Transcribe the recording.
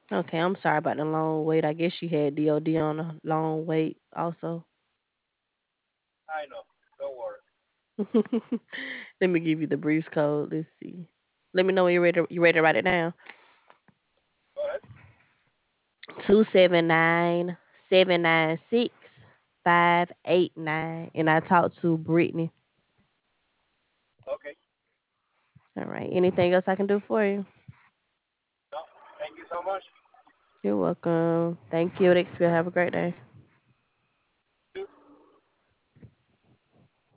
Okay, I'm sorry about the long wait. I guess she had DOD on a long wait also. I know. Don't worry. Let me give you the briefs code. Let's see. Let me know when you're ready to write it down. Go ahead. 279-796-589. And I talked to Brittany. Okay. All right. Anything else I can do for you? No, thank you so much. You're welcome. Thank you, Experia. Have a great day.